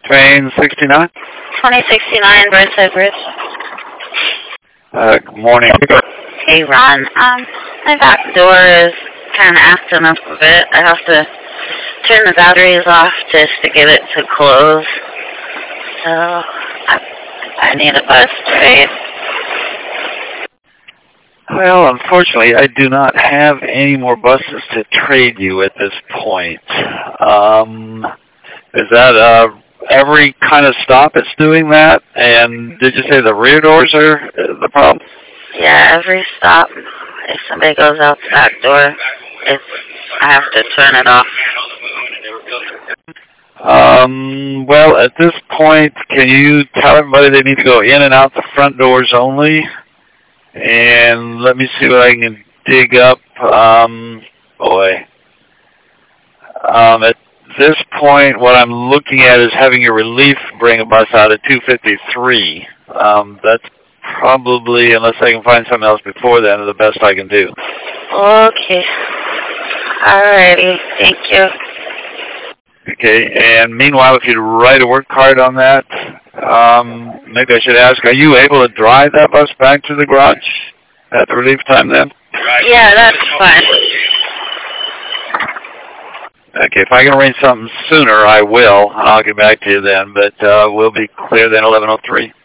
Train 69? 2069 Burnside Bridge. Good morning. Hey, Ron. My back door is kind of acting up a bit. I have to turn the batteries off just to get it to close. So, I need a bus trade. Well, unfortunately, I do not have any more buses to trade you at this point. Is that every kind of stop it's doing that? And did you say the rear doors are the problem? Yeah, every stop. If somebody goes out the back door, I have to turn it off. Well, at this point, can you tell everybody they need to go in and out the front doors only? And let me see what I can dig up. At this point, what I'm looking at is having your relief bring a bus out at 2:53. That's probably, unless I can find something else before then, the best I can do. Okay. Alrighty. Thank you. Okay, and meanwhile, if you'd write a work card on that, maybe I should ask, are you able to drive that bus back to the garage at the relief time then? Yeah, that's fine. Okay, if I can arrange something sooner, I will. I'll get back to you then, but we'll be clear then 11:03.